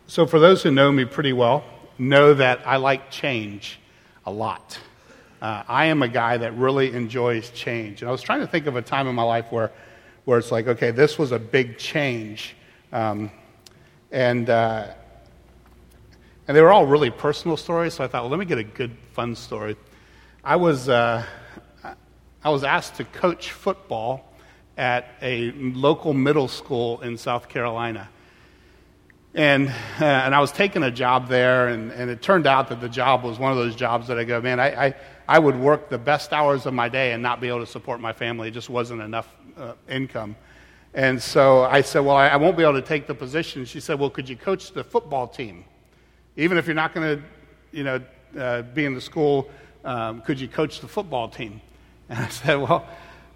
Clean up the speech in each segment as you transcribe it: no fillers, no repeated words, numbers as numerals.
So for those who know me pretty well, know that I like change a lot. I am a guy that really enjoys change. And I was trying to think of a time in my life where it's like, okay, this was a big change. And they were all really personal stories, so I thought, well, let me get a good, fun story. I was asked to coach football at a local middle school in South Carolina. And I was taking a job there, and it turned out that the job was one of those jobs that I go, man, I would work the best hours of my day and not be able to support my family. It just wasn't enough income. And so I said, well, I won't be able to take the position. She said, well, could you coach the football team? Even if you're not going to, be in the school, could you coach the football team? And I said, well,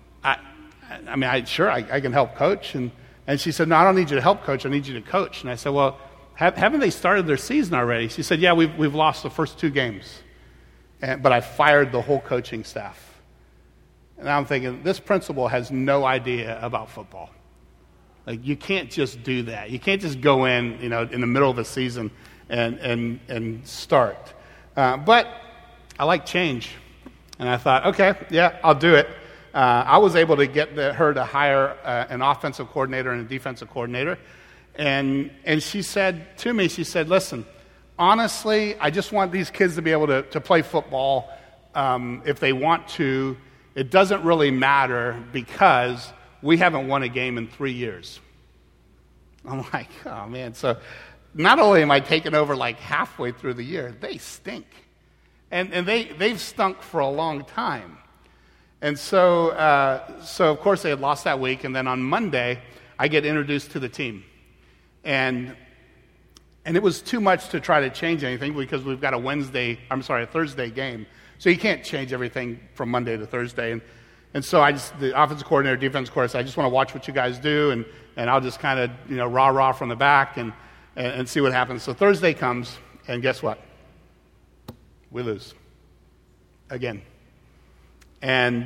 sure, I can help coach. And she said, no, I don't need you to help coach. I need you to coach. And I said, well, haven't they started their season already? She said, yeah, we've lost the first 2 games. But I fired the whole coaching staff. And I'm thinking, this principal has no idea about football. Like, you can't just do that. You can't just go in the middle of a season and start. But I like change. And I thought, okay, yeah, I'll do it. I was able to get her to hire an offensive coordinator and a defensive coordinator. And she said to me, listen, honestly, I just want these kids to be able to play football if they want to. It doesn't really matter because we haven't won a game in 3 years. I'm like, oh, man. So not only am I taking over like halfway through the year, they stink. And they've stunk for a long time. And so of course, they had lost that week. And then on Monday, I get introduced to the team. And it was too much to try to change anything because we've got a Thursday game. So you can't change everything from Monday to Thursday. And so the offensive coordinator, defense coordinator, I just want to watch what you guys do. And I'll just kind of, rah-rah from the back and see what happens. So Thursday comes, and guess what? We lose. Again. And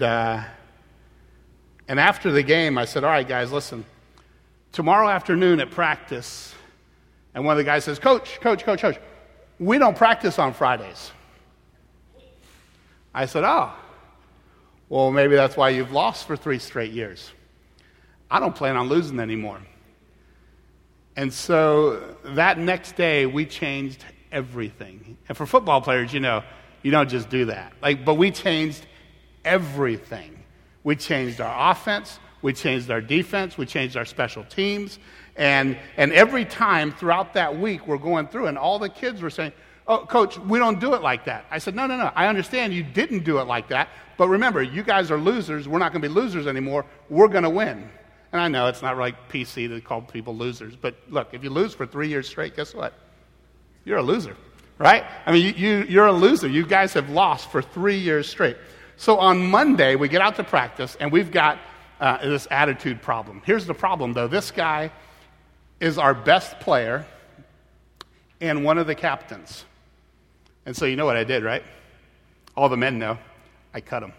after the game, I said, all right, guys, listen. Tomorrow afternoon at practice, and one of the guys says, Coach, we don't practice on Fridays. I said, oh, well, maybe that's why you've lost for 3 straight years. I don't plan on losing anymore. And so that next day, we changed everything. And for football players, you don't just do that. But we changed everything. We changed our offense. We changed our defense. We changed our special teams. And every time throughout that week, we're going through, and all the kids were saying, oh, Coach, we don't do it like that. I said, no. I understand you didn't do it like that. But remember, you guys are losers. We're not going to be losers anymore. We're going to win. And I know it's not like PC to call people losers. But look, if you lose for 3 years straight, guess what? You're a loser, right? I mean, you're a loser. You guys have lost for 3 years straight. So on Monday, we get out to practice, and we've got this attitude problem. Here's the problem, though. This guy is our best player and one of the captains. And so you know what I did, right? All the men know. I cut him.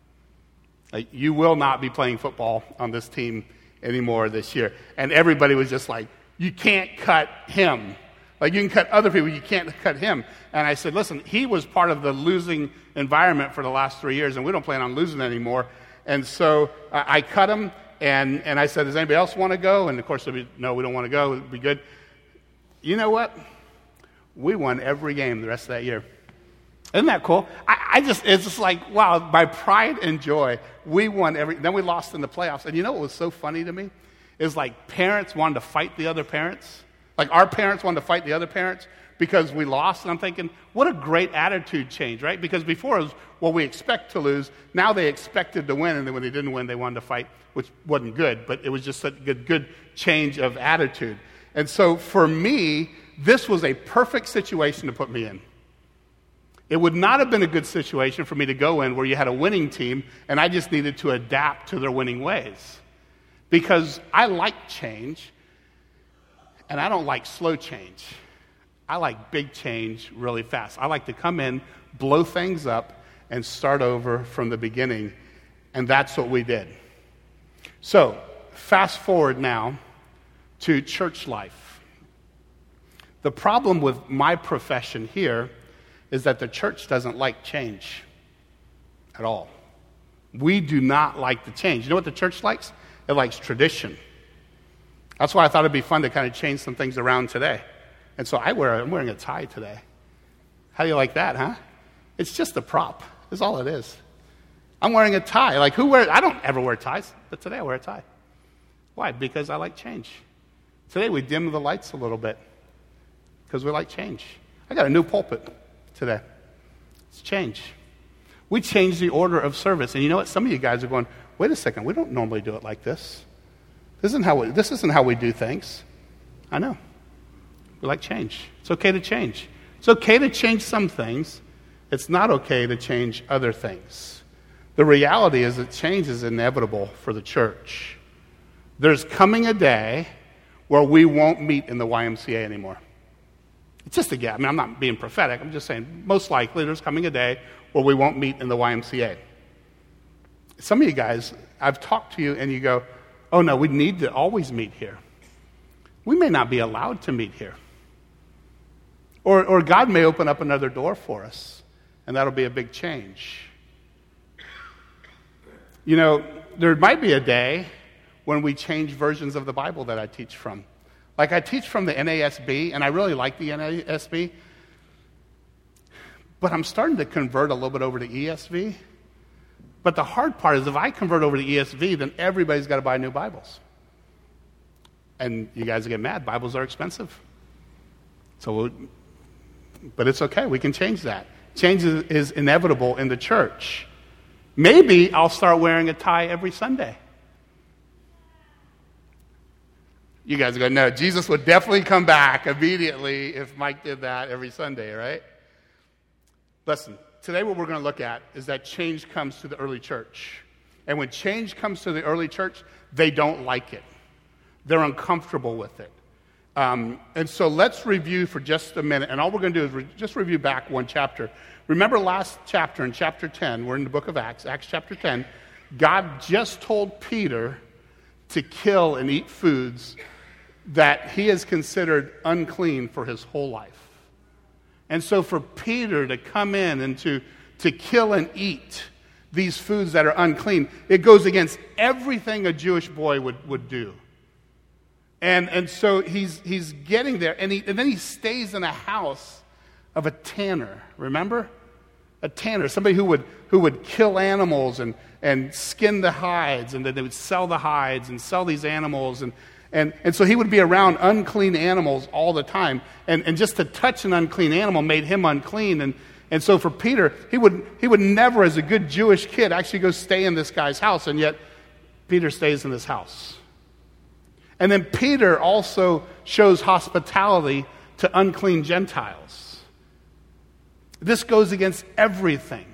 You will not be playing football on this team anymore this year. And everybody was just like, you can't cut him. Like, you can cut other people, you can't cut him. And I said, listen, he was part of the losing environment for the last 3 years, and we don't plan on losing anymore. And so I cut him, and I said, does anybody else want to go? And of course, no, we don't want to go. It'd be good. You know what? We won every game the rest of that year. Isn't that cool? It's just like, wow, my pride and joy. We won then we lost in the playoffs. And you know what was so funny to me? Is like parents wanted to fight the other parents. Like our parents wanted to fight the other parents because we lost. And I'm thinking, what a great attitude change, right? Because before it was, well, we expect to lose. Now they expected to win. And then when they didn't win, they wanted to fight, which wasn't good. But it was just a good change of attitude. And so for me, this was a perfect situation to put me in. It would not have been a good situation for me to go in where you had a winning team and I just needed to adapt to their winning ways. Because I like change, and I don't like slow change. I like big change really fast. I like to come in, blow things up, and start over from the beginning. And that's what we did. So, fast forward now to church life. The problem with my profession here is that the church doesn't like change at all. We do not like the change. You know what the church likes? It likes tradition. That's why I thought it'd be fun to kind of change some things around today. And so I'm wearing a tie today. How do you like that, huh? It's just a prop. That's all it is. I'm wearing a tie. Like, I don't ever wear ties, but today I wear a tie. Why? Because I like change. Today we dim the lights a little bit because we like change. I got a new pulpit today. It's change. We changed the order of service. And you know what? Some of you guys are going, wait a second, we don't normally do it like this. This isn't how we do things. I know. We like change. It's okay to change. It's okay to change some things. It's not okay to change other things. The reality is that change is inevitable for the church. There's coming a day where we won't meet in the YMCA anymore. It's just a guess. I mean, I'm not being prophetic. I'm just saying most likely there's coming a day where we won't meet in the YMCA. Some of you guys, I've talked to you and you go, oh no, we need to always meet here. We may not be allowed to meet here. Or God may open up another door for us, and that'll be a big change. You know, there might be a day when we change versions of the Bible that I teach from. Like I teach from the NASB, and I really like the NASB, but I'm starting to convert a little bit over to ESV. But the hard part is if I convert over to ESV, then everybody's got to buy new Bibles. And you guys get mad. Bibles are expensive. But it's okay. We can change that. Change is inevitable in the church. Maybe I'll start wearing a tie every Sunday. You guys are going, no, Jesus would definitely come back immediately if Mike did that every Sunday, right? Listen, today what we're going to look at is that change comes to the early church. And when change comes to the early church, they don't like it. They're uncomfortable with it. And so let's review for just a minute. And all we're going to do is just review back one chapter. Remember last chapter, in chapter 10, we're in the book of Acts, Acts chapter 10, God just told Peter to kill and eat foods that he has considered unclean for his whole life. And so for Peter to come in and to kill and eat these foods that are unclean, it goes against everything a Jewish boy would do. And so he's getting there, and then he stays in a house of a tanner. Remember? A tanner, somebody who would kill animals and skin the hides, and then they would sell the hides and sell these animals, and so he would be around unclean animals all the time, and just to touch an unclean animal made him unclean, and so for Peter, he would never, as a good Jewish kid, actually go stay in this guy's house, and yet Peter stays in this house. And then Peter also shows hospitality to unclean Gentiles. This goes against everything.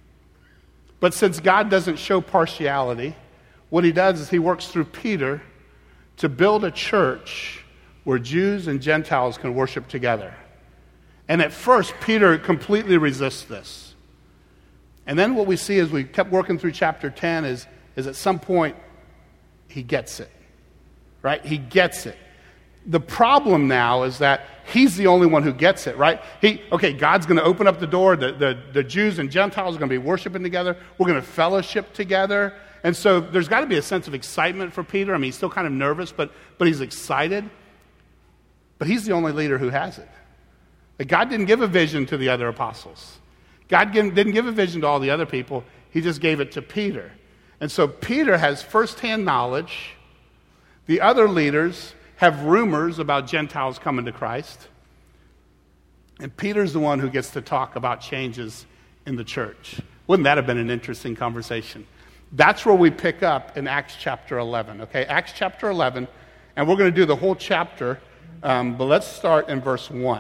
But since God doesn't show partiality, what he does is he works through Peter to build a church where Jews and Gentiles can worship together. And at first, Peter completely resists this. And then what we see as we kept working through chapter 10 is at some point, he gets it. Right? He gets it. The problem now is that he's the only one who gets it, right? God's going to open up the door. The Jews and Gentiles are going to be worshiping together. We're going to fellowship together. And so there's got to be a sense of excitement for Peter. I mean, he's still kind of nervous, but he's excited. But he's the only leader who has it. Like God didn't give a vision to the other apostles. God didn't give a vision to all the other people. He just gave it to Peter. And so Peter has firsthand knowledge. The other leaders have rumors about Gentiles coming to Christ. And Peter's the one who gets to talk about changes in the church. Wouldn't that have been an interesting conversation? That's where we pick up in Acts chapter 11. Okay, Acts chapter 11. And we're going to do the whole chapter. But let's start in verse 1.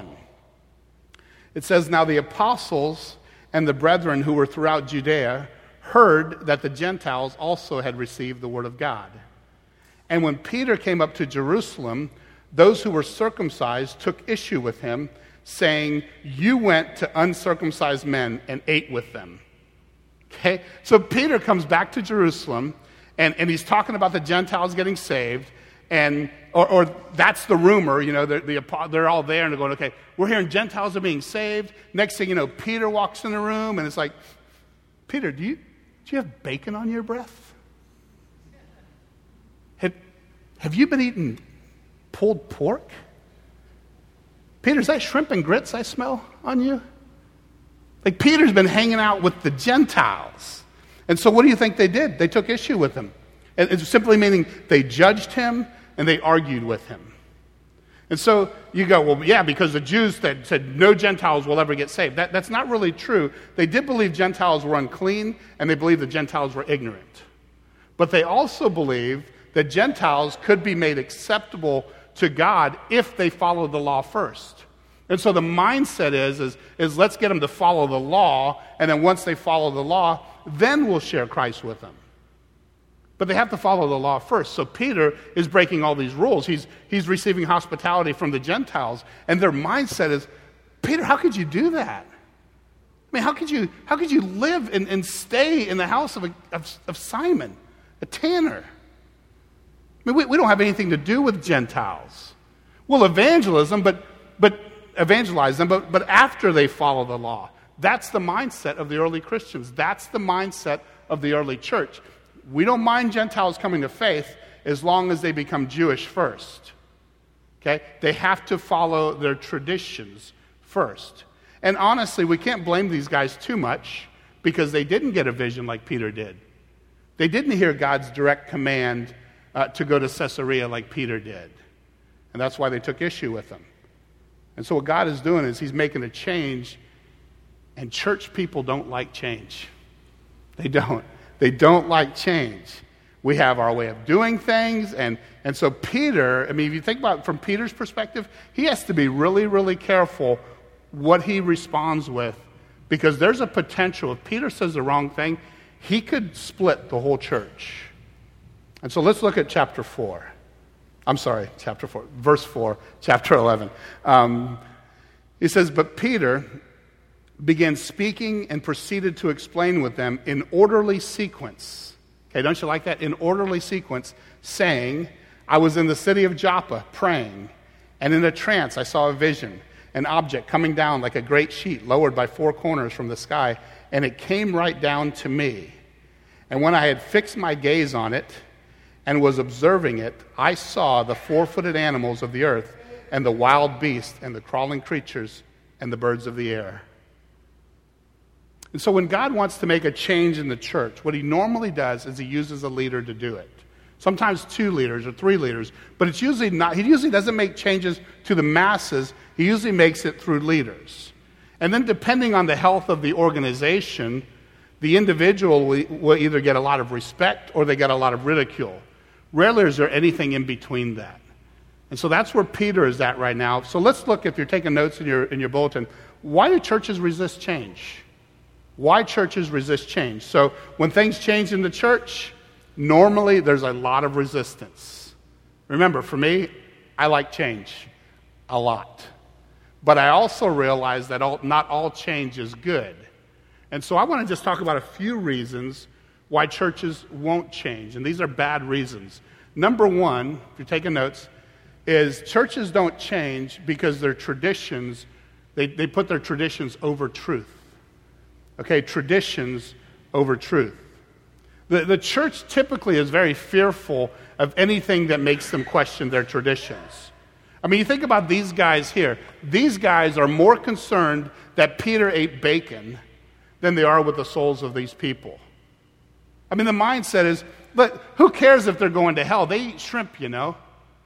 It says, "Now the apostles and the brethren who were throughout Judea heard that the Gentiles also had received the word of God. And when Peter came up to Jerusalem, those who were circumcised took issue with him, saying, 'You went to uncircumcised men and ate with them.'" Okay? So Peter comes back to Jerusalem, and he's talking about the Gentiles getting saved, Or that's the rumor, they're all there and they're going, okay, we're hearing Gentiles are being saved. Next thing you know, Peter walks in the room and it's like, Peter, do you have bacon on your breath? Have you been eating pulled pork? Peter, is that shrimp and grits I smell on you? Like Peter's been hanging out with the Gentiles. And so what do you think they did? They took issue with him. And it's simply meaning they judged him and they argued with him. And so you go, well, yeah, because the Jews said no Gentiles will ever get saved. That's not really true. They did believe Gentiles were unclean, and they believed that Gentiles were ignorant. But they also believed that Gentiles could be made acceptable to God if they followed the law first. And so the mindset is let's get them to follow the law, and then once they follow the law, then we'll share Christ with them. But they have to follow the law first. So Peter is breaking all these rules. He's receiving hospitality from the Gentiles, and their mindset is, Peter, how could you do that? I mean, how could you live and stay in the house of Simon, a tanner? I mean, we don't have anything to do with Gentiles. We'll evangelize them, but after they follow the law. That's the mindset of the early Christians. That's the mindset of the early church. We don't mind Gentiles coming to faith as long as they become Jewish first. Okay? They have to follow their traditions first. And honestly, we can't blame these guys too much because they didn't get a vision like Peter did. They didn't hear God's direct command to go to Caesarea like Peter did. And that's why they took issue with him. And so what God is doing is he's making a change, and church people don't like change. They don't. They don't like change. We have our way of doing things, and so Peter, I mean, if you think about it from Peter's perspective, he has to be really, really careful what he responds with, because there's a potential, if Peter says the wrong thing, he could split the whole church. And so let's look at chapter 4. I'm sorry, chapter 4, verse 4, chapter 11. He says, but Peter began speaking and proceeded to explain with them in orderly sequence. Okay, don't you like that? In orderly sequence, saying, I was in the city of Joppa praying, and in a trance I saw a vision, an object coming down like a great sheet lowered by 4 corners from the sky, and it came right down to me. And when I had fixed my gaze on it and was observing it, I saw the 4-footed animals of the earth and the wild beasts and the crawling creatures and the birds of the air. And so when God wants to make a change in the church, what he normally does is he uses a leader to do it. Sometimes 2 leaders or 3 leaders, but it's usually not. He usually doesn't make changes to the masses. He usually makes it through leaders. And then depending on the health of the organization, the individual will either get a lot of respect or they get a lot of ridicule. Rarely is there anything in between that. And so that's where Peter is at right now. So let's look, if you're taking notes in your bulletin, why do churches resist change? Why churches resist change? So when things change in the church, normally there's a lot of resistance. Remember, for me, I like change a lot. But I also realize that not all change is good. And so I want to just talk about a few reasons why churches won't change. And these are bad reasons. Number 1, if you're taking notes, is churches don't change because their traditions, they put their traditions over truth. Okay, traditions over truth. The church typically is very fearful of anything that makes them question their traditions. I mean, you think about these guys here. These guys are more concerned that Peter ate bacon than they are with the souls of these people. I mean, the mindset is, but who cares if they're going to hell? They eat shrimp, you know.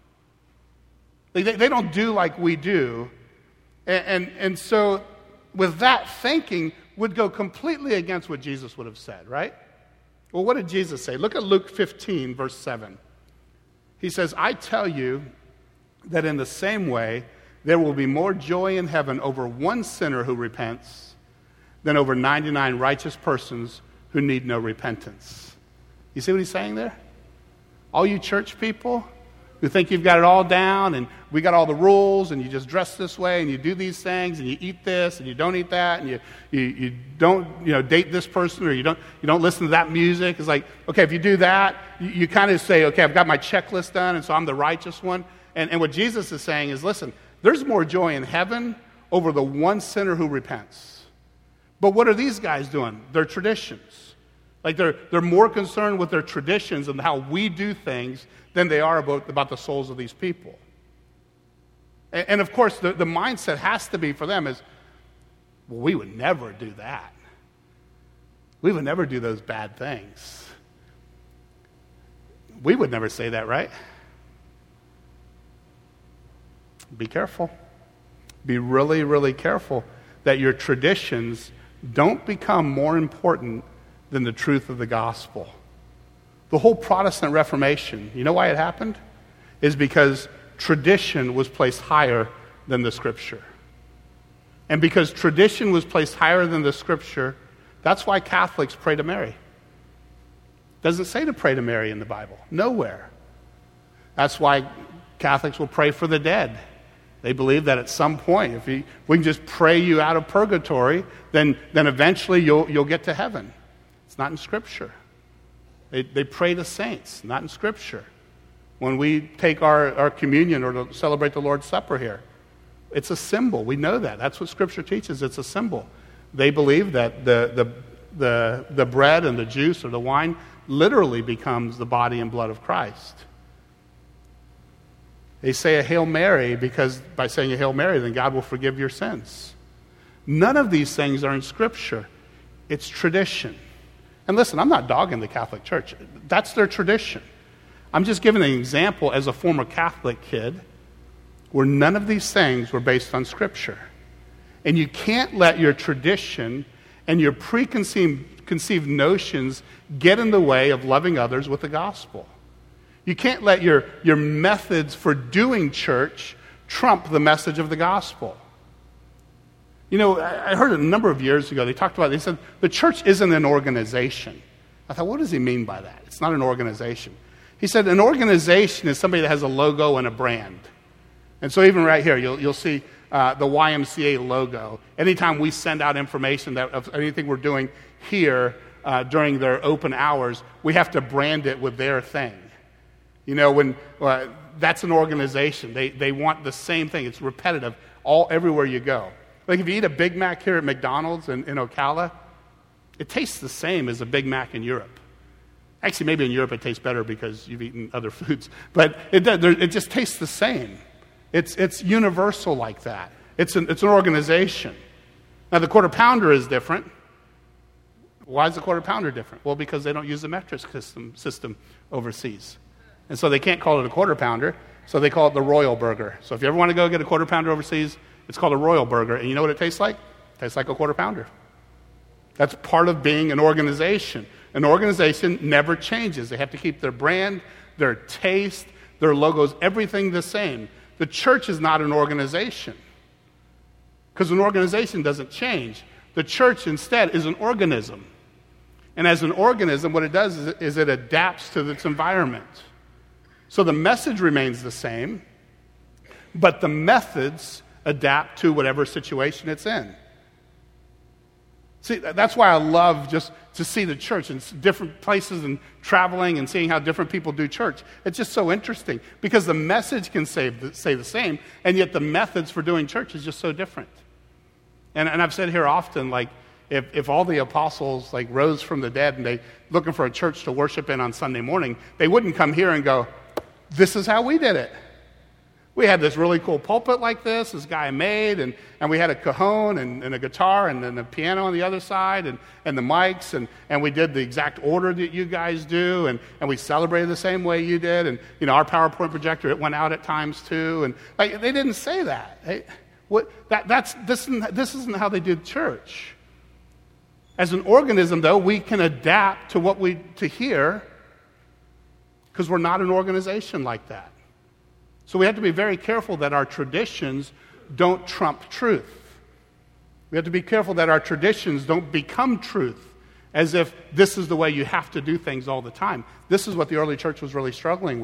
They don't do like we do. And so with that thinking would go completely against what Jesus would have said, right? Well, what did Jesus say? Look at Luke 15, verse 7. He says, I tell you that in the same way, there will be more joy in heaven over one sinner who repents than over 99 righteous persons who need no repentance. You see what he's saying there? All you church people, who think you've got it all down and we got all the rules and you just dress this way and you do these things and you eat this and you don't eat that and you don't date this person or you don't listen to that music. It's like, okay, if you do that, you kind of say, okay, I've got my checklist done and so I'm the righteous one. And what Jesus is saying is, listen, there's more joy in heaven over the one sinner who repents. But what are these guys doing? Their traditions. Like they're more concerned with their traditions and how we do things than they are about the souls of these people. And of course, the mindset has to be for them is, well, we would never do that. We would never do those bad things. We would never say that, right? Be careful. Be really, really careful that your traditions don't become more important than the truth of the gospel. The whole Protestant Reformation, you know why it happened? Is because tradition was placed higher than the Scripture. And because tradition was placed higher than the Scripture, that's why Catholics pray to Mary. It doesn't say to pray to Mary in the Bible. Nowhere. That's why Catholics will pray for the dead. They believe that at some point, if we can just pray you out of purgatory, then eventually you'll get to heaven. It's not in Scripture. They pray to saints, not in Scripture. When we take our communion or to celebrate the Lord's Supper here, it's a symbol. We know that. That's what Scripture teaches. It's a symbol. They believe that the bread and the juice or the wine literally becomes the body and blood of Christ. They say a Hail Mary because by saying a Hail Mary, then God will forgive your sins. None of these things are in Scripture. It's tradition. And listen, I'm not dogging the Catholic Church. That's their tradition. I'm just giving an example as a former Catholic kid where none of these things were based on Scripture. And you can't let your tradition and your preconceived notions get in the way of loving others with the gospel. You can't let your methods for doing church trump the message of the gospel. You know, I heard a number of years ago, they said, the church isn't an organization. I thought, what does he mean by that? It's not an organization. He said, an organization is somebody that has a logo and a brand. And so even right here, you'll see the YMCA logo. Anytime we send out information of anything we're doing here during their open hours, we have to brand it with their thing. You know, that's an organization. They want the same thing. It's repetitive everywhere you go. Like if you eat a Big Mac here at McDonald's in Ocala, it tastes the same as a Big Mac in Europe. Actually, maybe in Europe it tastes better because you've eaten other foods. But it just tastes the same. It's universal like that. It's an organization. Now, the Quarter Pounder is different. Why is the Quarter Pounder different? Well, because they don't use the metric system overseas. And so they can't call it a Quarter Pounder, so they call it the Royal Burger. So if you ever want to go get a Quarter Pounder overseas, it's called a Royal Burger. And you know what it tastes like? It tastes like a Quarter Pounder. That's part of being an organization. An organization never changes. They have to keep their brand, their taste, their logos, everything the same. The church is not an organization because an organization doesn't change. The church instead is an organism. And as an organism, what it does is it adapts to its environment. So the message remains the same, but the methods adapt to whatever situation it's in. See, that's why I love just to see the church in different places and traveling and seeing how different people do church. It's just so interesting because the message can say the same, and yet the methods for doing church is just so different. And I've said here often, like, if all the apostles like rose from the dead and they looking for a church to worship in on Sunday morning, they wouldn't come here and go, this is how we did it. We had this really cool pulpit like this guy made, and we had a cajon and a guitar and then a piano on the other side and the mics, and we did the exact order that you guys do, and we celebrated the same way you did, and you know our PowerPoint projector, it went out at times too, and like they didn't say that. This isn't how they did church. As an organism, though, we can adapt to hear because we're not an organization like that. So we have to be very careful that our traditions don't trump truth. We have to be careful that our traditions don't become truth, as if this is the way you have to do things all the time. This is what the early church was really struggling with.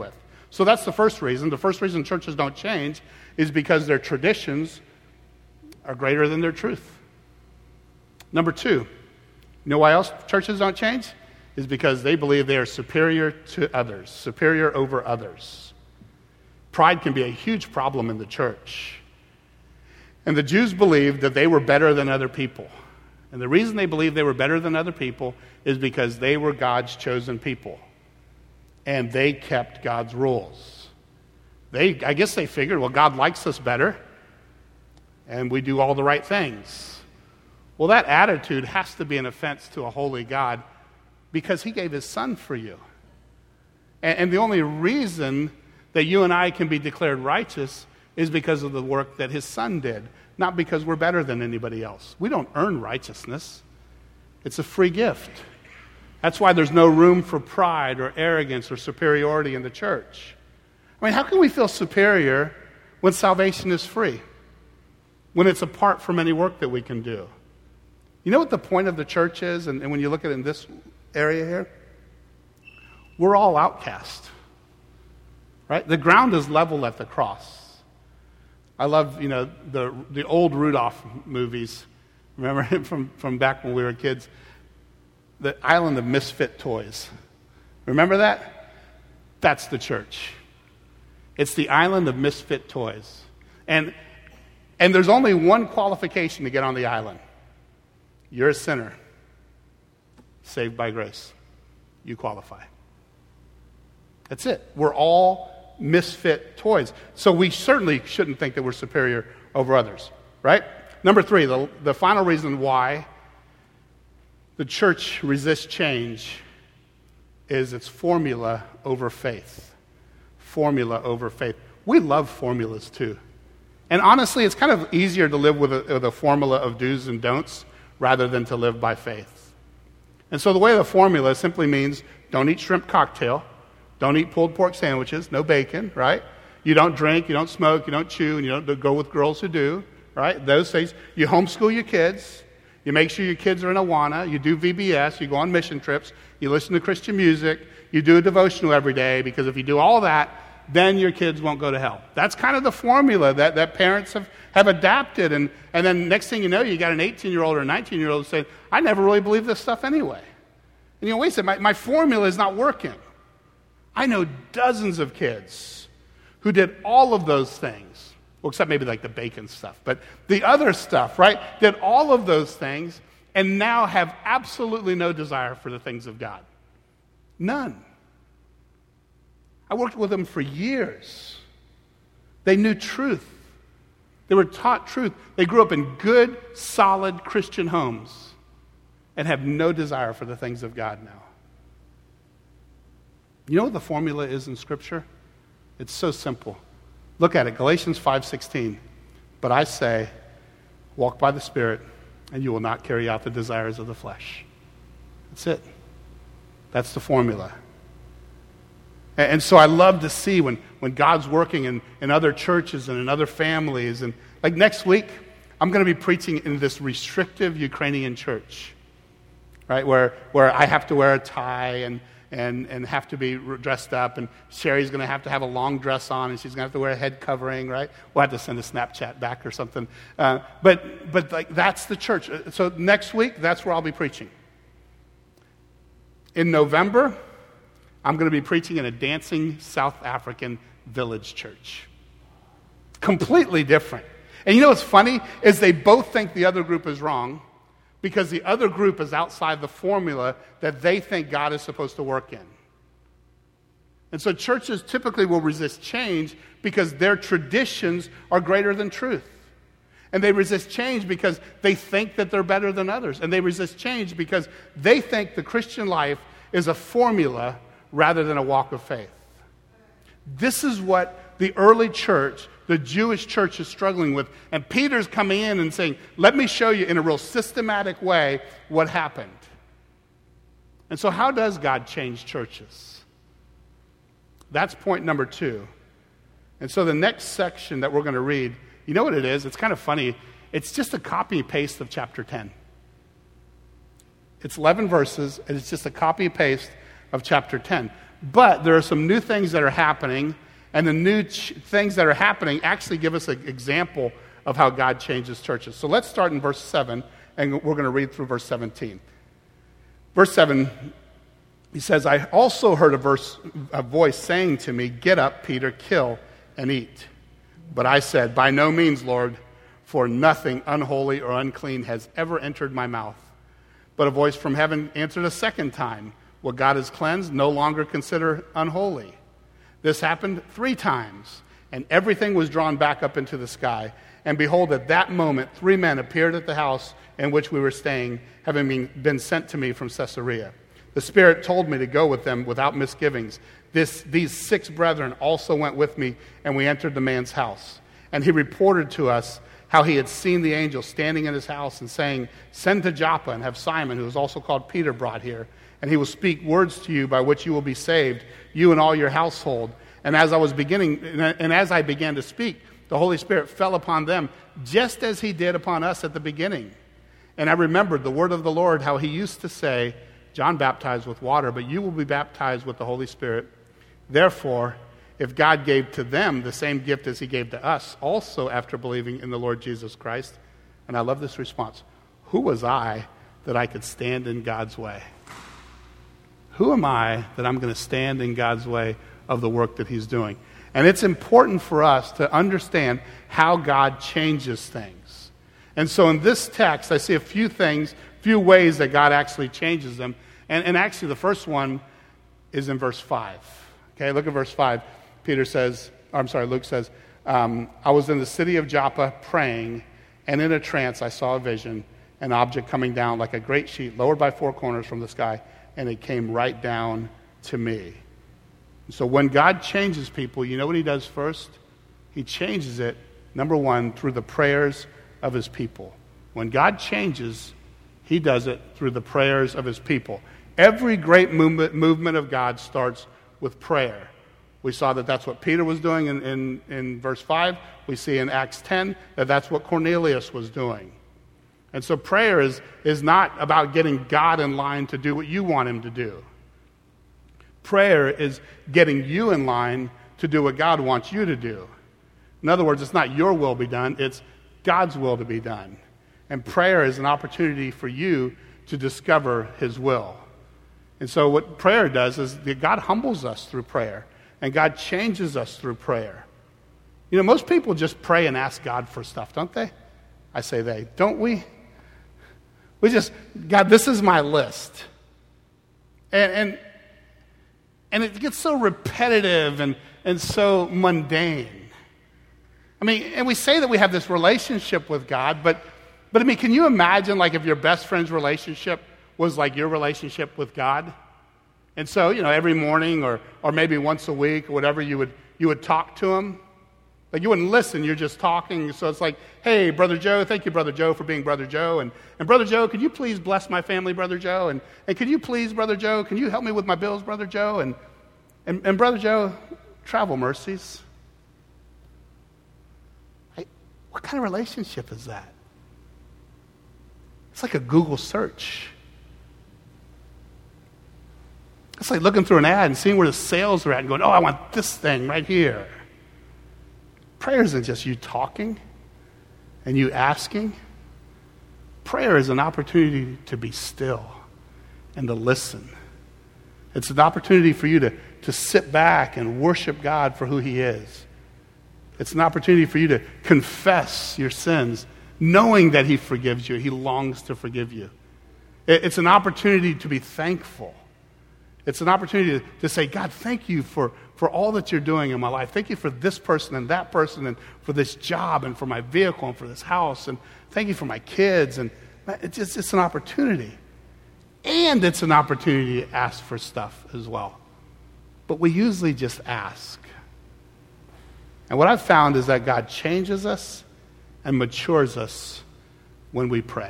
So that's the first reason. The first reason churches don't change is because their traditions are greater than their truth. Number two, you know why else churches don't change? Is because they believe they are superior to others, superior over others. Pride can be a huge problem in the church. And the Jews believed that they were better than other people. And the reason they believed they were better than other people is because they were God's chosen people. And they kept God's rules. I guess they figured, well, God likes us better, and we do all the right things. Well, that attitude has to be an offense to a holy God because he gave his son for you. And the only reason that you and I can be declared righteous is because of the work that his son did, not because we're better than anybody else. We don't earn righteousness. It's a free gift. That's why there's no room for pride or arrogance or superiority in the church. I mean, how can we feel superior when salvation is free? When it's apart from any work that we can do? You know what the point of the church is? And when you look at it in this area here? We're all outcast. Right? The ground is level at the cross. I love, the old Rudolph movies. Remember from back when we were kids? The island of misfit toys. Remember that? That's the church. It's the island of misfit toys. And there's only one qualification to get on the island. You're a sinner. Saved by grace. You qualify. That's it. We're all misfit toys. So we certainly shouldn't think that we're superior over others. Right? Number three, the final reason why the church resists change is its formula over faith. Formula over faith. We love formulas too. And honestly, it's kind of easier to live with a formula of do's and don'ts rather than to live by faith. And so the way the formula simply means don't eat shrimp cocktail, don't eat pulled pork sandwiches, no bacon, right? You don't drink, you don't smoke, you don't chew, and you don't go with girls who do, right? Those things. You homeschool your kids. You make sure your kids are in Awana. You do VBS. You go on mission trips. You listen to Christian music. You do a devotional every day, because if you do all that, then your kids won't go to hell. That's kind of the formula that parents have adapted. And then next thing you know, you got an 18-year-old or a 19-year-old saying, I never really believed this stuff anyway. And wait a second, my formula is not working. I know dozens of kids who did all of those things. Well, except maybe like the bacon stuff. But the other stuff, right, did all of those things and now have absolutely no desire for the things of God. None. I worked with them for years. They knew truth. They were taught truth. They grew up in good, solid Christian homes and have no desire for the things of God now. You know what the formula is in Scripture? It's so simple. Look at it, Galatians 5:16. But I say, walk by the Spirit, and you will not carry out the desires of the flesh. That's it. That's the formula. And so I love to see when God's working in other churches and in other families. And like next week, I'm going to be preaching in this restrictive Ukrainian church, right? Where I have to wear a tie and have to be dressed up, and Sherry's going to have a long dress on, and she's going to have to wear a head covering, right? We'll have to send a Snapchat back or something. But like that's the church. So next week, that's where I'll be preaching. In November, I'm going to be preaching in a dancing South African village church. Completely different. And you know what's funny is they both think the other group is wrong, because the other group is outside the formula that they think God is supposed to work in. And so churches typically will resist change because their traditions are greater than truth. And they resist change because they think that they're better than others. And they resist change because they think the Christian life is a formula rather than a walk of faith. This is what the early church, the Jewish church, is struggling with. And Peter's coming in and saying, let me show you in a real systematic way what happened. And so how does God change churches? That's point number 2. And so the next section that we're going to read, you know what it is? It's kind of funny. It's just a copy and paste of chapter 10. It's 11 verses, and it's just a copy and paste of chapter 10. But there are some new things that are happening, and the new things that are happening actually give us an example of how God changes churches. So let's start in verse 7, and we're going to read through verse 17. Verse 7, he says, I also heard a voice saying to me, get up, Peter, kill and eat. But I said, by no means, Lord, for nothing unholy or unclean has ever entered my mouth. But a voice from heaven answered a second time, what God has cleansed, no longer consider unholy. This happened 3 times, and everything was drawn back up into the sky. And behold, at that moment, 3 men appeared at the house in which we were staying, having been sent to me from Caesarea. The Spirit told me to go with them without misgivings. These 6 brethren also went with me, and we entered the man's house. And he reported to us how he had seen the angel standing in his house and saying, send to Joppa and have Simon, who is also called Peter, brought here. And he will speak words to you by which you will be saved, you and all your household. And as I began to speak, the Holy Spirit fell upon them, just as he did upon us at the beginning. And I remembered the word of the Lord, how he used to say, John baptized with water, but you will be baptized with the Holy Spirit. Therefore, if God gave to them the same gift as he gave to us, also after believing in the Lord Jesus Christ, and I love this response, who was I that I could stand in God's way? Who am I that I'm going to stand in God's way of the work that he's doing? And it's important for us to understand how God changes things. And so in this text, I see a few ways that God actually changes them. And actually the first one is in verse 5. Okay, look at verse 5. Luke says, I was in the city of Joppa praying, and in a trance I saw a vision, an object coming down like a great sheet, lowered by 4 corners from the sky, and it came right down to me. So when God changes people, you know what he does first? He changes it, number 1, through the prayers of his people. When God changes, he does it through the prayers of his people. Every great movement of God starts with prayer. We saw that that's what Peter was doing in verse 5. We see in Acts 10 that that's what Cornelius was doing. And so prayer is not about getting God in line to do what you want him to do. Prayer is getting you in line to do what God wants you to do. In other words, it's not your will be done, it's God's will to be done. And prayer is an opportunity for you to discover his will. And so what prayer does is that God humbles us through prayer, and God changes us through prayer. You know, most people just pray and ask God for stuff, don't they? I say they. Don't we? We just, God, this is my list. And it gets so repetitive and so mundane. I mean, and we say that we have this relationship with God, but I mean, can you imagine like if your best friend's relationship was like your relationship with God? And so, you know, every morning or maybe once a week or whatever, you would talk to him. Like you wouldn't listen, you're just talking. So it's like, hey, Brother Joe, thank you, Brother Joe, for being Brother Joe. And Brother Joe, could you please bless my family, Brother Joe? And could you please, Brother Joe, can you help me with my bills, Brother Joe? And Brother Joe, travel mercies. What kind of relationship is that? It's like a Google search. It's like looking through an ad and seeing where the sales are at and going, oh, I want this thing right here. Prayer isn't just you talking and you asking. Prayer is an opportunity to be still and to listen. It's an opportunity for you to sit back and worship God for who he is. It's an opportunity for you to confess your sins, knowing that he forgives you. He longs to forgive you. It's an opportunity to be thankful. It's an opportunity to say, God, thank you for all that you're doing in my life. Thank you for this person and that person and for this job and for my vehicle and for this house. And thank you for my kids. And it's an opportunity. And it's an opportunity to ask for stuff as well. But we usually just ask. And what I've found is that God changes us and matures us when we pray.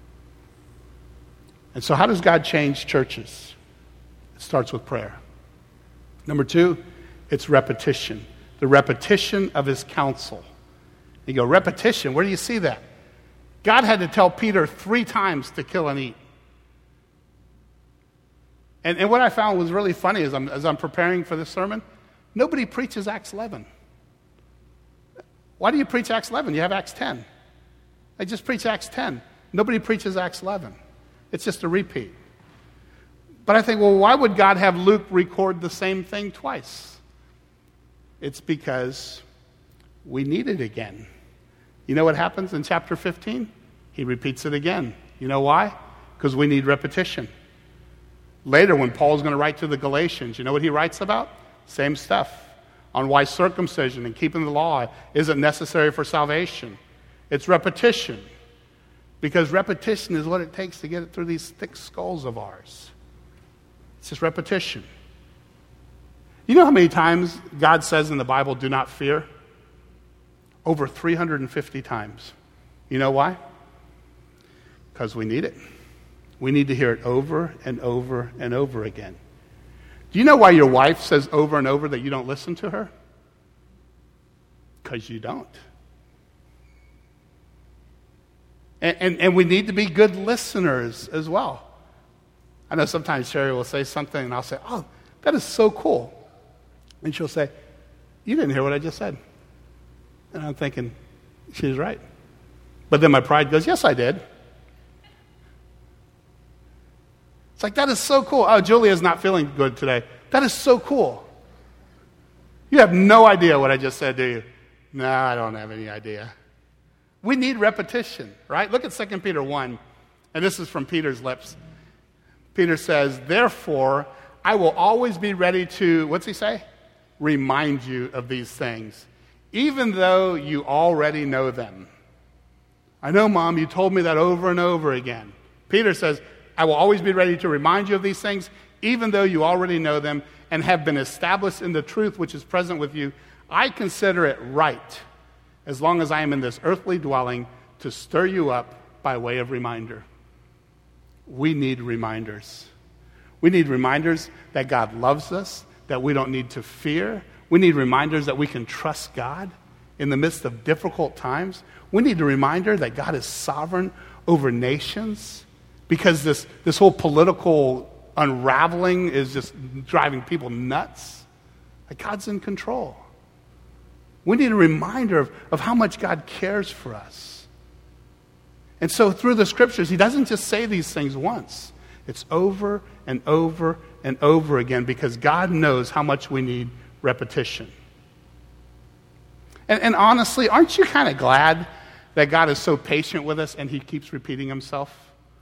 And so how does God change churches? It starts with prayer. Number 2, it's repetition. The repetition of his counsel. You go, repetition, where do you see that? God had to tell Peter 3 times to kill and eat. And what I found was really funny as I'm preparing for this sermon, nobody preaches Acts 11. Why do you preach Acts 11? You have Acts 10. I just preach Acts 10. Nobody preaches Acts 11. It's just a repeat. But I think, well, why would God have Luke record the same thing twice? It's because we need it again. You know what happens in chapter 15? He repeats it again. You know why? Because we need repetition. Later, when Paul's going to write to the Galatians, you know what he writes about? Same stuff. On why circumcision and keeping the law isn't necessary for salvation. It's repetition. Because repetition is what it takes to get it through these thick skulls of ours. It's just repetition. You know how many times God says in the Bible, do not fear? Over 350 times. You know why? Because we need it. We need to hear it over and over and over again. Do you know why your wife says over and over that you don't listen to her? Because you don't. And we need to be good listeners as well. I know sometimes Sherry will say something and I'll say, oh, that is so cool. And she'll say, you didn't hear what I just said. And I'm thinking, she's right. But then my pride goes, yes, I did. It's like, that is so cool. Oh, Julia's not feeling good today. That is so cool. You have no idea what I just said, do you? No, I don't have any idea. We need repetition, right? Look at 2 Peter 1, and this is from Peter's lips. Peter says, therefore, I will always be ready to, what's he say? Remind you of these things, even though you already know them. I know, Mom, you told me that over and over again. Peter says, I will always be ready to remind you of these things, even though you already know them and have been established in the truth which is present with you. I consider it right, as long as I am in this earthly dwelling, to stir you up by way of reminder. We need reminders. We need reminders that God loves us, that we don't need to fear. We need reminders that we can trust God in the midst of difficult times. We need a reminder that God is sovereign over nations, because this whole political unraveling is just driving people nuts. Like, God's in control. We need a reminder of how much God cares for us. And so through the scriptures, he doesn't just say these things once. It's over and over and over again, because God knows how much we need repetition. And honestly, aren't you kind of glad that God is so patient with us and he keeps repeating himself?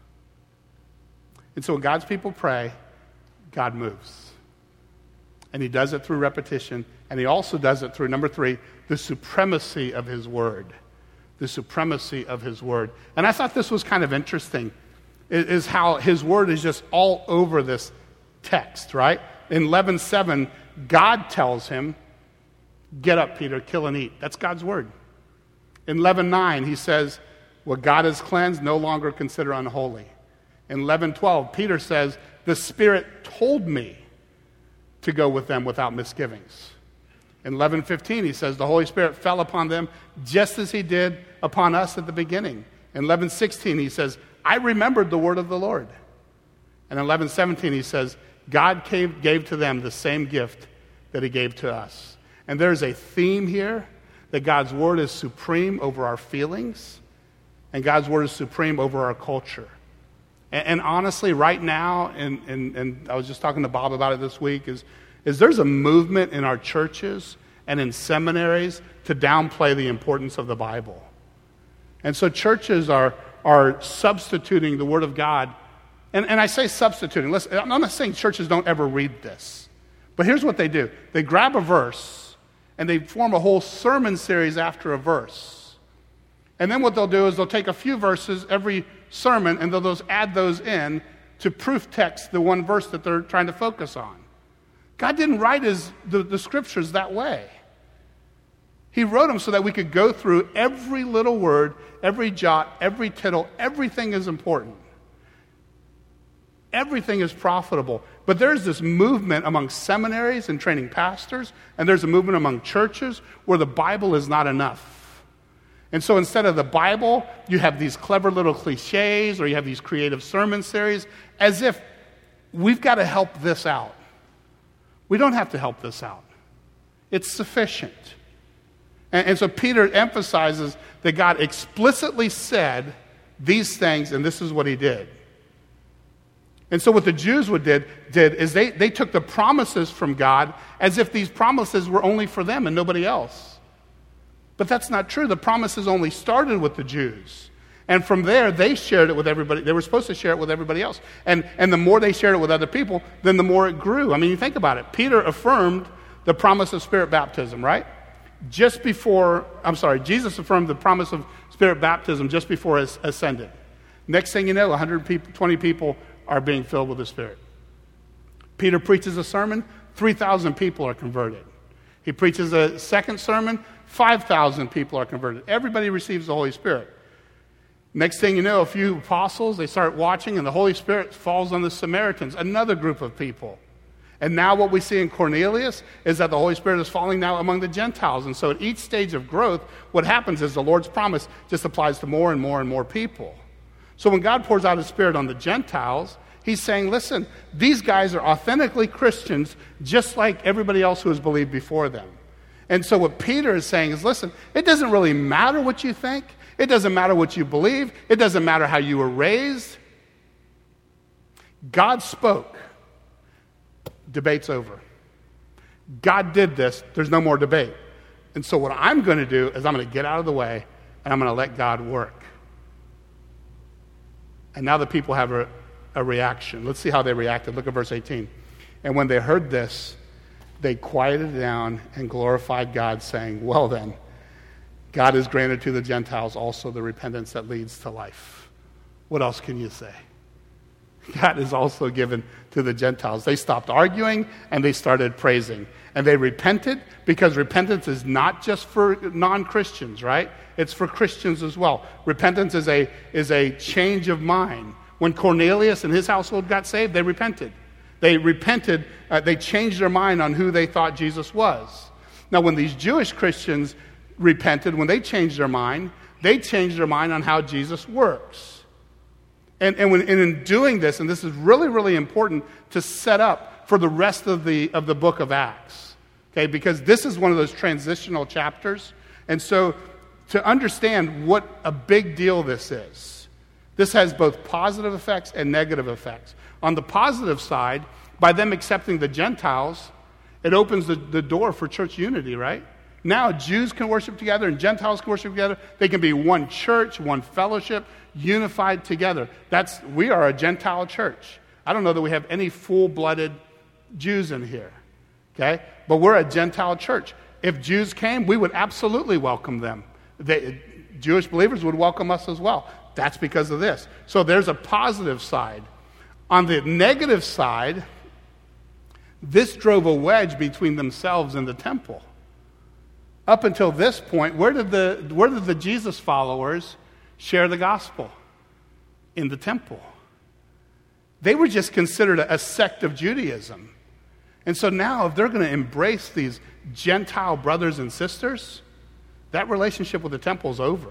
And so when God's people pray, God moves. And he does it through repetition, and he also does it through, number 3, the supremacy of his word. The supremacy of his word. And I thought this was kind of interesting, is how his word is just all over this text, right? In 11:7, God tells him, get up, Peter, kill and eat. That's God's word. In 11:9, he says, what God has cleansed, no longer consider unholy. In 11:12, Peter says, the Spirit told me to go with them without misgivings. In 11:15, he says, the Holy Spirit fell upon them just as he did upon us at the beginning. In 11:16, he says, I remembered the word of the Lord. And in 11:17, he says, God gave to them the same gift that he gave to us. And there's a theme here that God's word is supreme over our feelings, and God's word is supreme over our culture. And honestly, right now, and I was just talking to Bob about it this week, is there's a movement in our churches and in seminaries to downplay the importance of the Bible. And so churches are substituting the Word of God. And I say substituting. Listen, I'm not saying churches don't ever read this. But here's what they do. They grab a verse, and they form a whole sermon series after a verse. And then what they'll do is they'll take a few verses every sermon, and they'll add those in to proof text the one verse that they're trying to focus on. God didn't write the scriptures that way. He wrote them so that we could go through every little word, every jot, every tittle. Everything is important. Everything is profitable. But there's this movement among seminaries and training pastors, and there's a movement among churches where the Bible is not enough. And so instead of the Bible, you have these clever little cliches, or you have these creative sermon series, as if we've got to help this out. We don't have to help this out. It's sufficient. And so Peter emphasizes that God explicitly said these things, and this is what he did. And so what the Jews did is they took the promises from God as if these promises were only for them and nobody else. But that's not true. The promises only started with the Jews. And from there, they shared it with everybody. They were supposed to share it with everybody else. And the more they shared it with other people, then the more it grew. I mean, you think about it. Peter affirmed the promise of Spirit baptism, right? Jesus affirmed the promise of Spirit baptism just before he ascended. Next thing you know, 120 people are being filled with the Spirit. Peter preaches a sermon, 3,000 people are converted. He preaches a second sermon, 5,000 people are converted. Everybody receives the Holy Spirit. Next thing you know, a few apostles, they start watching, and the Holy Spirit falls on the Samaritans, another group of people. And now what we see in Cornelius is that the Holy Spirit is falling now among the Gentiles. And so at each stage of growth, what happens is the Lord's promise just applies to more and more and more people. So when God pours out his Spirit on the Gentiles, he's saying, listen, these guys are authentically Christians just like everybody else who has believed before them. And so what Peter is saying is, listen, it doesn't really matter what you think. It doesn't matter what you believe. It doesn't matter how you were raised. God spoke. Debate's over. God did this. There's no more debate. And so what I'm going to do is I'm going to get out of the way and I'm going to let God work. And now the people have a reaction. Let's see how they reacted. Look at verse 18. And when they heard this, they quieted down and glorified God, saying, well then, God has granted to the Gentiles also the repentance that leads to life. What else can you say? God is also given to the Gentiles. They stopped arguing and they started praising. And they repented, because repentance is not just for non-Christians, right? It's for Christians as well. Repentance is a change of mind. When Cornelius and his household got saved, they repented. They changed their mind on who they thought Jesus was. Now, when these Jewish Christians repented, when they changed their mind on how Jesus works. And in doing this, and this is really, really important to set up for the rest of the book of Acts, okay? Because this is one of those transitional chapters. And so to understand what a big deal this is, this has both positive effects and negative effects. On the positive side, by them accepting the Gentiles, it opens the door for church unity, right? Now Jews can worship together and Gentiles can worship together. They can be one church, one fellowship, unified together. We are a Gentile church. I don't know that we have any full-blooded Jews in here, okay? But we're a Gentile church. If Jews came, we would absolutely welcome them. Jewish believers would welcome us as well. That's because of this. So there's a positive side. On the negative side, this drove a wedge between themselves and the temple. Up until this point, where did the Jesus followers share the gospel? In the temple. They were just considered a sect of Judaism. And so now, if they're going to embrace these Gentile brothers and sisters, that relationship with the temple is over.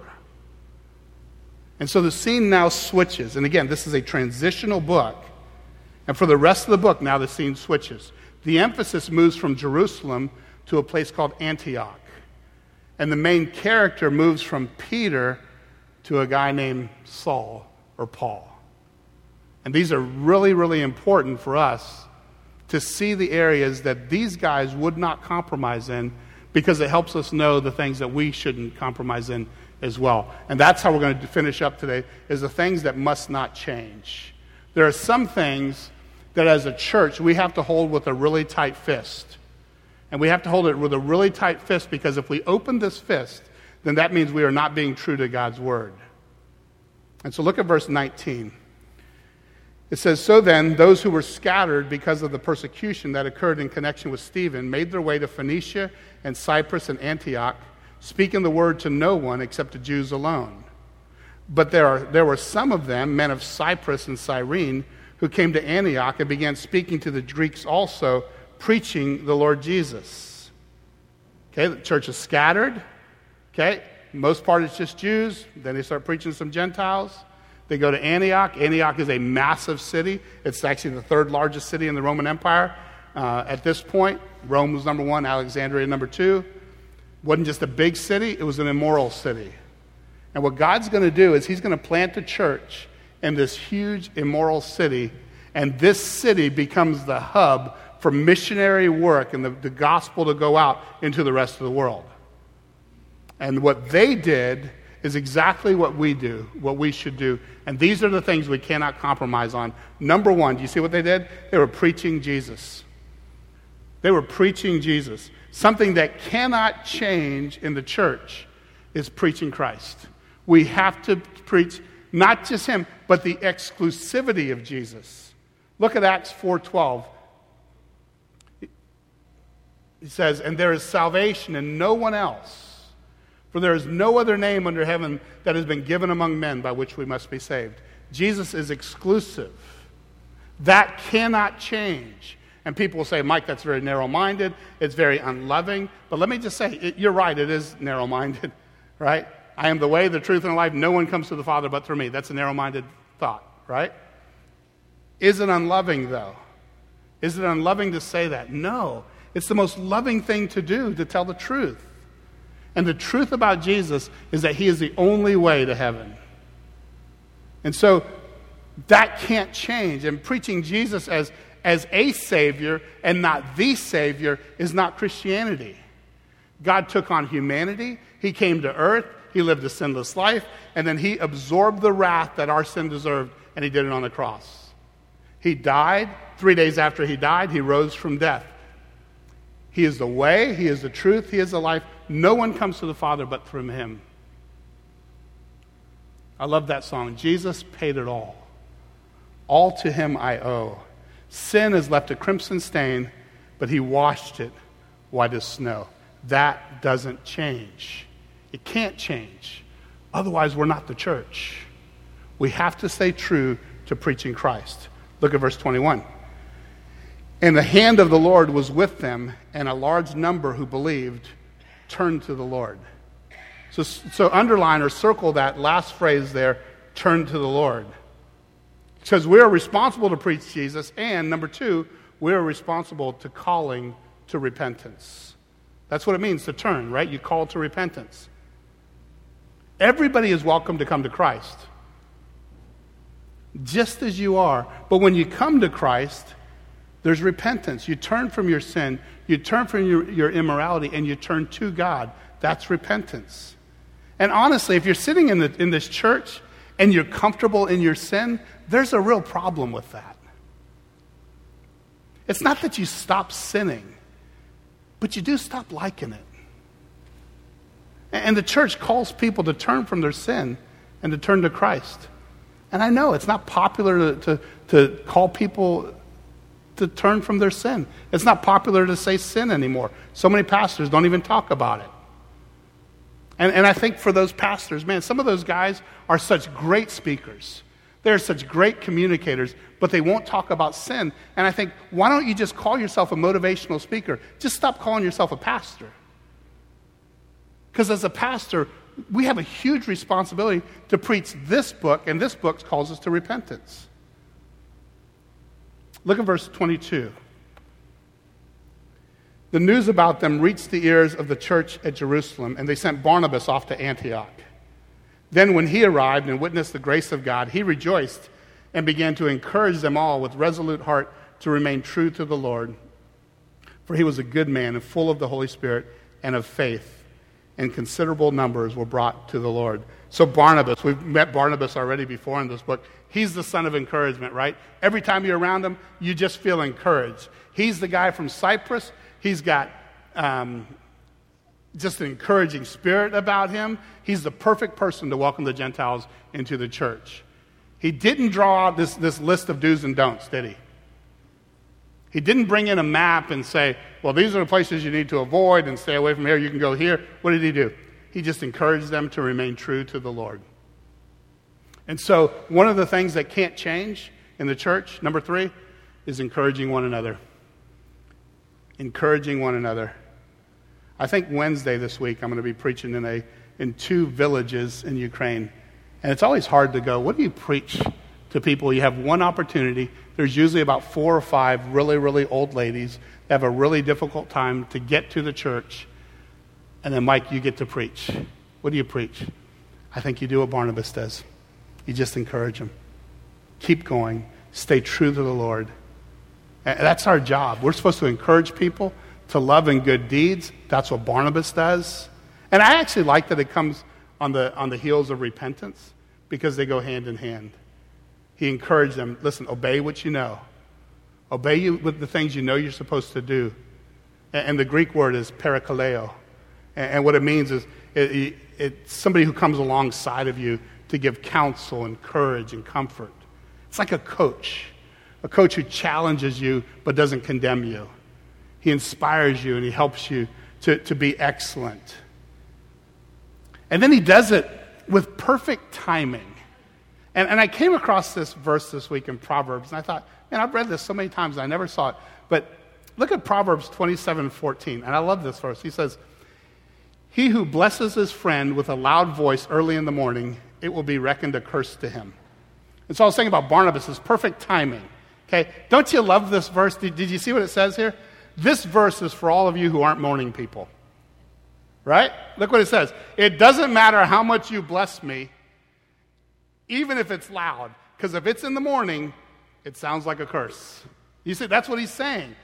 And so the scene now switches. And again, this is a transitional book. And for the rest of the book, now the scene switches. The emphasis moves from Jerusalem to a place called Antioch. And the main character moves from Peter to a guy named Saul or Paul. And these are really, really important for us to see the areas that these guys would not compromise in, because it helps us know the things that we shouldn't compromise in as well. And that's how we're going to finish up today, is the things that must not change. There are some things that as a church we have to hold with a really tight fist. And we have to hold it with a really tight fist, because if we open this fist, then that means we are not being true to God's word. And so look at verse 19. It says, so then, those who were scattered because of the persecution that occurred in connection with Stephen made their way to Phoenicia and Cyprus and Antioch, speaking the word to no one except to Jews alone. But there were some of them, men of Cyprus and Cyrene, who came to Antioch and began speaking to the Greeks also, preaching the Lord Jesus. Okay, the church is scattered. Okay, most part it's just Jews. Then they start preaching to some Gentiles. They go to Antioch. Antioch is a massive city. It's actually the third largest city in the Roman Empire. At this point, Rome was number one, Alexandria number two. It wasn't just a big city, it was an immoral city. And what God's going to do is he's going to plant a church in this huge immoral city, and this city becomes the hub for missionary work and the gospel to go out into the rest of the world. And what they did is exactly what we do, what we should do. And these are the things we cannot compromise on. Number one, do you see what they did? They were preaching Jesus. They were preaching Jesus. Something that cannot change in the church is preaching Christ. We have to preach not just him, but the exclusivity of Jesus. Look at Acts 4:12. He says, "And there is salvation in no one else, for there is no other name under heaven that has been given among men by which we must be saved." Jesus is exclusive. That cannot change. And people will say, Mike, that's very narrow-minded. It's very unloving. But let me just say, you're right, it is narrow-minded, right? I am the way, the truth, and the life. No one comes to the Father but through me. That's a narrow-minded thought, right? Is it unloving, though? Is it unloving to say that? No. It's the most loving thing to do, to tell the truth. And the truth about Jesus is that he is the only way to heaven. And so that can't change. And preaching Jesus as a Savior and not the Savior is not Christianity. God took on humanity. He came to earth. He lived a sinless life. And then he absorbed the wrath that our sin deserved, and he did it on the cross. He died. 3 days after he died, he rose from death. He is the way. He is the truth. He is the life. No one comes to the Father but through him. I love that song. Jesus paid it all. All to him I owe. Sin has left a crimson stain, but he washed it white as snow. That doesn't change. It can't change. Otherwise, we're not the church. We have to stay true to preaching Christ. Look at verse 21. "And the hand of the Lord was with them, and a large number who believed turned to the Lord." So underline or circle that last phrase there, turn to the Lord. Because we're responsible to preach Jesus, and number two, we're responsible to calling to repentance. That's what it means to turn, right? You call to repentance. Everybody is welcome to come to Christ, just as you are. But when you come to Christ, there's repentance. You turn from your sin, you turn from your immorality, and you turn to God. That's repentance. And honestly, if you're sitting in this church and you're comfortable in your sin, there's a real problem with that. It's not that you stop sinning, but you do stop liking it. And the church calls people to turn from their sin and to turn to Christ. And I know it's not popular to call people to turn from their sin. It's not popular to say sin anymore. So many pastors don't even talk about it. And I think for those pastors, man, some of those guys are such great speakers. They're such great communicators, but they won't talk about sin. And I think, why don't you just call yourself a motivational speaker? Just stop calling yourself a pastor. Because as a pastor, we have a huge responsibility to preach this book, and this book calls us to repentance. Look at verse 22. The news about them reached the ears of the church at Jerusalem, and they sent Barnabas off to Antioch. Then when he arrived and witnessed the grace of God, he rejoiced and began to encourage them all with resolute heart to remain true to the Lord. For he was a good man and full of the Holy Spirit and of faith, and considerable numbers were brought to the Lord. So Barnabas, we've met Barnabas already before in this book. He's the son of encouragement, right? Every time you're around him, you just feel encouraged. He's the guy from Cyprus. He's got just an encouraging spirit about him. He's the perfect person to welcome the Gentiles into the church. He didn't draw out this list of do's and don'ts, did he? He didn't bring in a map and say, well, these are the places you need to avoid and stay away from here. You can go here. What did he do? He just encouraged them to remain true to the Lord. And so one of the things that can't change in the church, number 3, is encouraging one another. Encouraging one another. I think Wednesday this week I'm going to be preaching in 2 villages in Ukraine. And it's always hard to go, what do you preach to people? You have one opportunity. There's usually about 4 or 5 really, really old ladies that have a really difficult time to get to the church. And then, Mike, you get to preach. What do you preach? I think you do what Barnabas does. You just encourage them. Keep going. Stay true to the Lord. And that's our job. We're supposed to encourage people to love and good deeds. That's what Barnabas does. And I actually like that it comes on the heels of repentance because they go hand in hand. He encouraged them, listen, obey what you know. Obey you with the things you know you're supposed to do. And the Greek word is parakaleo. And what it means is it's somebody who comes alongside of you to give counsel and courage and comfort. It's like a coach who challenges you but doesn't condemn you. He inspires you and he helps you to be excellent. And then he does it with perfect timing. And I came across this verse this week in Proverbs, and I thought, man, I've read this so many times, and I never saw it. But look at Proverbs 27:14, and I love this verse. He says, he who blesses his friend with a loud voice early in the morning, it will be reckoned a curse to him. And so I was saying about Barnabas is perfect timing. Okay, don't you love this verse? Did you see what it says here? This verse is for all of you who aren't morning people. Right? Look what it says. It doesn't matter how much you bless me, even if it's loud, because if it's in the morning, it sounds like a curse. You see, that's what he's saying.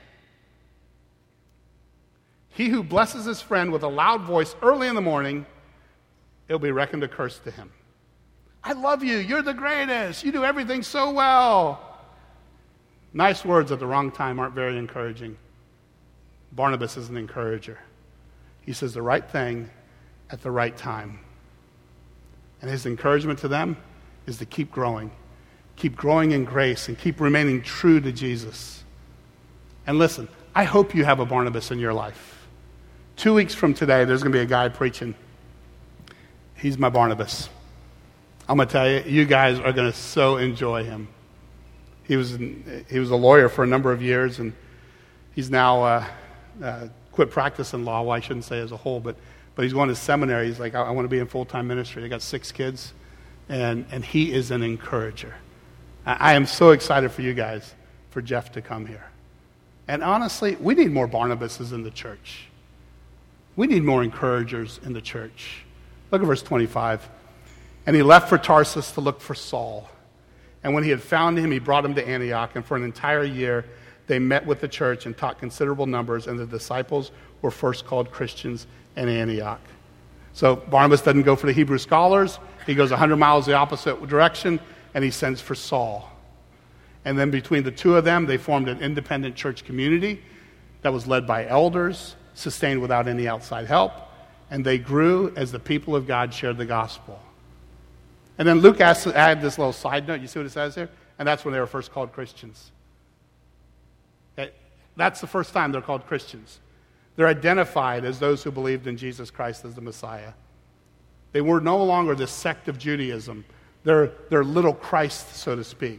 He who blesses his friend with a loud voice early in the morning, it'll be reckoned a curse to him. I love you. You're the greatest. You do everything so well. Nice words at the wrong time aren't very encouraging. Barnabas is an encourager. He says the right thing at the right time. And his encouragement to them is to keep growing in grace, and keep remaining true to Jesus. And listen, I hope you have a Barnabas in your life. 2 weeks from today, there's going to be a guy preaching. He's my Barnabas. I'm going to tell you, you guys are going to so enjoy him. He was a lawyer for a number of years, and he's now quit practicing law. Well, I shouldn't say as a whole, but he's going to seminary. He's like, I want to be in full-time ministry. I got 6 kids. And he is an encourager. I am so excited for you guys, for Jeff to come here. And honestly, we need more Barnabases in the church. We need more encouragers in the church. Look at verse 25. And he left for Tarsus to look for Saul. And when he had found him, he brought him to Antioch. And for an entire year, they met with the church and taught considerable numbers. And the disciples were first called Christians in Antioch. So Barnabas doesn't go for the Hebrew scholars. He goes 100 miles the opposite direction, and he sends for Saul. And then between the two of them, they formed an independent church community that was led by elders, sustained without any outside help, and they grew as the people of God shared the gospel. And then Luke added this little side note. You see what it says here? And that's when they were first called Christians. Okay? That's the first time they're called Christians. They're identified as those who believed in Jesus Christ as the Messiah. They were no longer the sect of Judaism. They're little Christ, so to speak.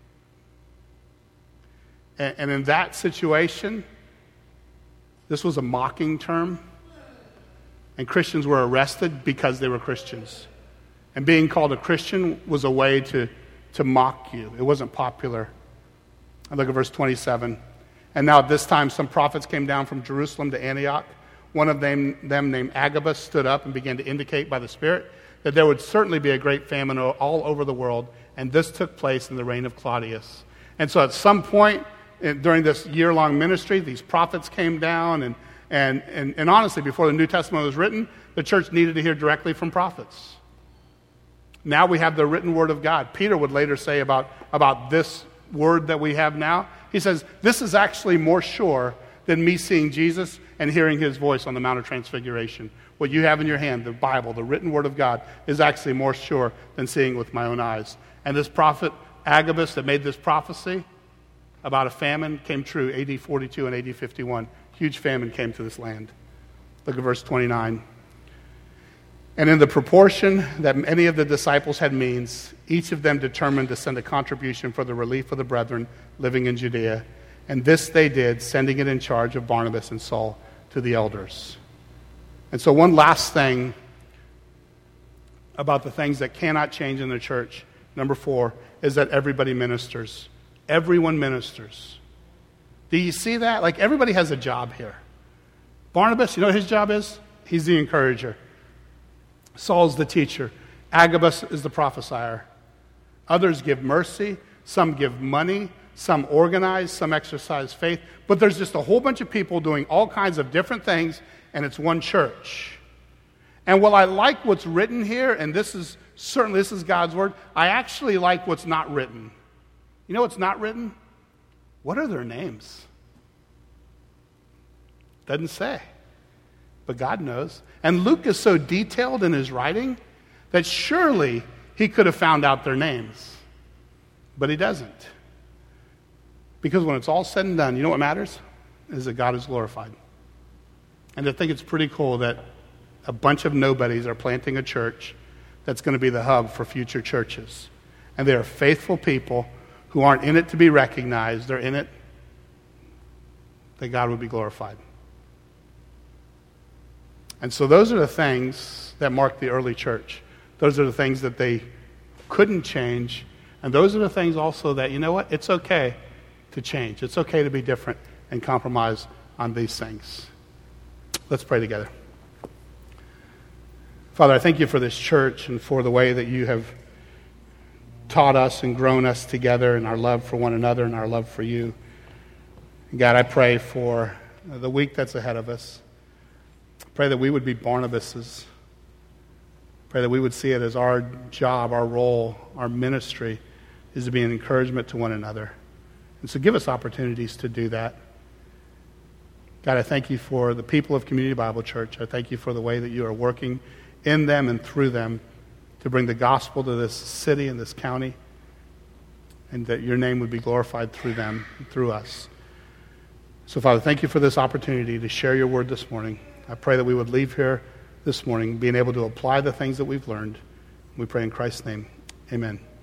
And in that situation, this was a mocking term. And Christians were arrested because they were Christians. And being called a Christian was a way to mock you. It wasn't popular. And look at verse 27. And now at this time, some prophets came down from Jerusalem to Antioch. One of them named Agabus stood up and began to indicate by the Spirit that there would certainly be a great famine all over the world. And this took place in the reign of Claudius. And so at some point during this year-long ministry, these prophets came down. And honestly, before the New Testament was written, the church needed to hear directly from prophets. Now we have the written word of God. Peter would later say about this word that we have now, he says, this is actually more sure than me seeing Jesus and hearing his voice on the Mount of Transfiguration. What you have in your hand, the Bible, the written word of God, is actually more sure than seeing with my own eyes. And this prophet, Agabus, that made this prophecy about a famine came true AD 42 and AD 51. Huge famine came to this land. Look at verse 29. And in the proportion that many of the disciples had means, each of them determined to send a contribution for the relief of the brethren living in Judea. And this they did, sending it in charge of Barnabas and Saul to the elders. And so one last thing about the things that cannot change in the church, number 4, is that everybody ministers. Everyone ministers. Do you see that? Like, everybody has a job here. Barnabas, you know what his job is? He's the encourager. Saul's the teacher. Agabus is the prophesier. Others give mercy. Some give money. Some organize. Some exercise faith. But there's just a whole bunch of people doing all kinds of different things, and it's one church. And while I like what's written here, and this is God's word, I actually like what's not written. You know what's not written? What are their names? Doesn't say. But God knows. And Luke is so detailed in his writing that surely he could have found out their names. But he doesn't. Because when it's all said and done, you know what matters? Is that God is glorified. And I think it's pretty cool that a bunch of nobodies are planting a church that's going to be the hub for future churches. And they are faithful people who aren't in it to be recognized. They're in it that God would be glorified. And so those are the things that mark the early church. Those are the things that they couldn't change. And those are the things also that, you know what, it's okay to change. It's okay to be different and compromise on these things. Let's pray together. Father, I thank you for this church and for the way that you have taught us and grown us together in our love for one another and our love for you. God, I pray for the week that's ahead of us. Pray that we would be Barnabases. Pray that we would see it as our job, our role, our ministry is to be an encouragement to one another. And so give us opportunities to do that. God, I thank you for the people of Community Bible Church. I thank you for the way that you are working in them and through them to bring the gospel to this city and this county, and that your name would be glorified through them and through us. So, Father, thank you for this opportunity to share your word this morning. I pray that we would leave here this morning being able to apply the things that we've learned. We pray in Christ's name. Amen.